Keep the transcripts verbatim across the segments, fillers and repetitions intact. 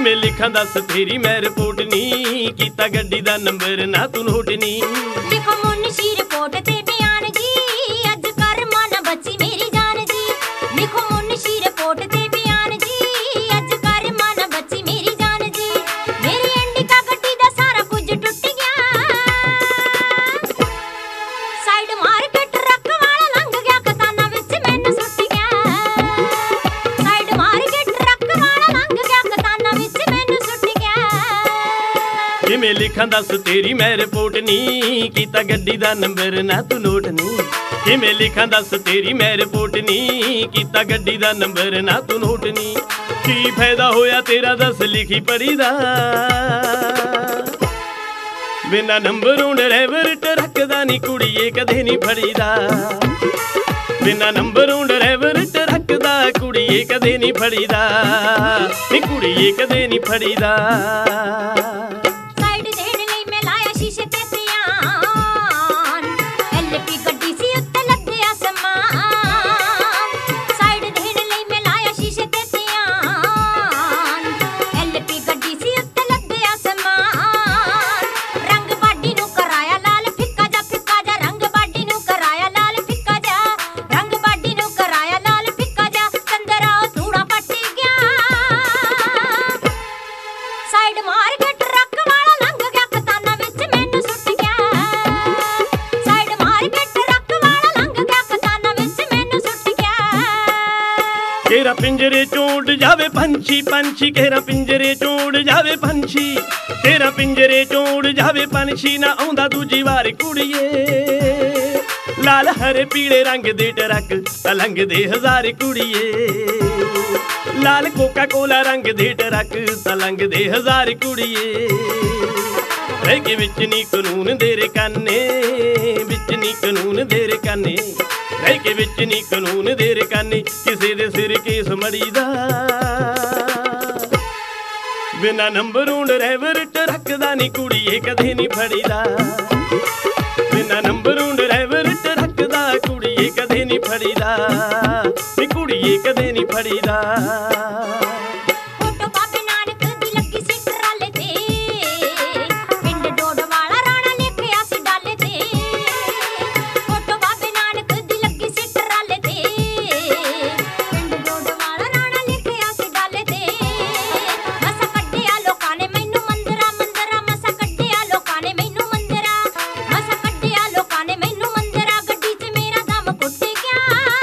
किवें लिखां दस तेरी मैं रिपोर्ट नी कीता गड्डी दा नंबर ना तू नोट नी। लिखो मुनशी रिपोर्ट ते बयान जी अज कर मन बची मेरी जान जी। लिखो मुनशी रिपोर्ट ते बयान जी अज कर मन बची मेरी जान जी। मेरी इंडिका गड्डी दा सारा कुछ टुट गया साइड मार के ट्रक वाला लंघ गया कताना विच मैनू सुट गया। साइड मार के ट्रक वाला लंघ गया कताना विच मैनू सुट गया। किवें लिखां दस तेरी मैं रिपोर्ट नी कीता गड्डी दा नंबर ना तू नोट नी। किवें लिखां दस तेरी मैं रिपोर्ट नी कीता गड्डी दा नंबर ना तू नोट नी। की फायदा होया तेरा दस लिखी पढ़ी दा बिना नंबरों ड्राइवर ट्रक दा नी कुड़िए कदे नी फड़ीदा। बिना नंबरों ड्राइवर ट्रक दा कुड़िए कदे नी फड़ीदा नी कुड़िए कदे नी फड़ीदा। साइड देण लई मैं लाया शीशे ते ध्यान एलपी गड्डी सी उत्ते लद्दिया समान। साइड देण लई मैं लाया शीशे ते ध्यान एलपी गड्डी सी उत्ते लद्दिया समान। रंग बाडी नू कराया लाल फिक्का जा फिक्का जा रंग बाडी नू कराया लाल फिक्का जा रंग बाडी नू कराया लाल फिक्का जा चंदरा धूड़ा पट गया। साइड मार के ट्रक वाला लंघ गया कताना विच मैनू सुट गया। साइड मार के ट्रक वाला लंघ गया कताना विच मैनू सुट गया। केरा पिंजरे चोड़ जावे पंछी पंछी केरा पिंजरे चोड़ जावे पंछी केरा पिंजरे चोड़ जावे पंछी ना आउंदा दूजी वार कुड़िए। लाल हरे पीले रंग दे ट्रक तलंग दे हजार कुड़िए। लाल कोका कोला रंग दे ट्रक तलंग दे हजार कुड़िए। रह के विच नी कानून दे रे काने विच नी कानून दे रे काने रह के विच नी कानून दे रे काने किसे दे सिर केस मड़ीदा। बिना नंबरों ड्राइवर ट्रक दा नी कुड़िए कदे नी फड़ीदा। बिना नंबरों ड्राइवर ट्रक दा कुड़िए कदे नी फड़ीदा नी कुड़िए कदे नी फड़ीदा। फोटो बाबे नानक दी लगी सी ट्राले ते पिंड डोड वाला राणा लिखया सी डाले ते। फोटो बाबे नानक दी लगी सी ट्राले ते पिंड डोड वाला राणा लिखया सी डाले ते। मसा कड्डिया लोकां ने मैनू मंदरा मंदरा मसा कड्डिया लोकां ने मैनू मंदरा मसा कड्डिया लोकां ने मैनू मंदरा गड्डी च मेरा दम घुट गया।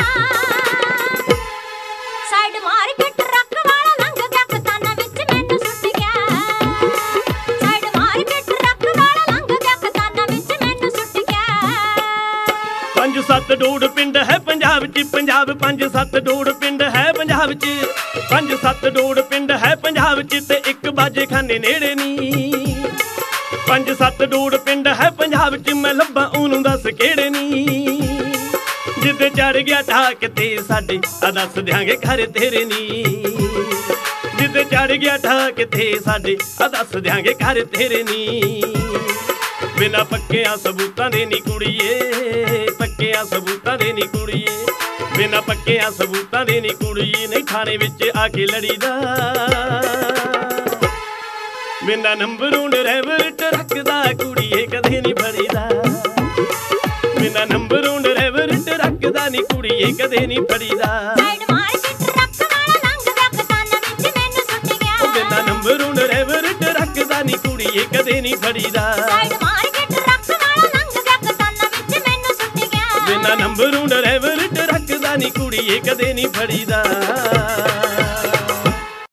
साइड मार के ट्रक वाला लंघ गया कताना विच मैनू सुट गया। साइड मार के ट्रक वाला लंघ गया कताना विच मैनू सुट गया। पंज सत्त डोड़ पिंड है पंजाब च पंजाब पंज सत्त डोड़ पिंड है पंजाब च पंज सत्त डोड़ पिंड है पंजाब च ते एक बाजे खाने नेड़े नी। पंज सत्त डोड़ पिंड है पंजाब च मैं लब्बां ओनू दस केड़े नी। जिद्दे चढ़ गया ठाक ते साडे आ दस दियांगे घर तेरे नी। जिद्दे चढ़ गया ठाक ते साडे आ दस दियांगे घर तेरे नी। बिना पक्कियां सबूतां दे नी कुड़िए पक्कियां सबूतां दे नी कुड़िए बिना पक्कियां सबूतां दे नी कुड़िए नहीं थाने विच आके लड़ीदा। बिना नंबरों ड्राइवर ट्रक दा कुड़िए कदे नी फड़ीदा। बिना नंबरों ड्राइवर ट्रक दा नी कुड़िए कदे नी फड़ीदा। साइड मार के ट्रक वाला लंघ गया कताना विच मैनू सुट गया। बिना नंबरों ड्राइवर ट्रक दा नी कुड़िए कदे नी फड़ीदा। साइड मार के ट्रक वाला लंघ गया कताना विच मैनू सुट गया। बिना नंबरों ड्राइवर ट्रक दा नी कुड़िए कदे नी फड़ीदा।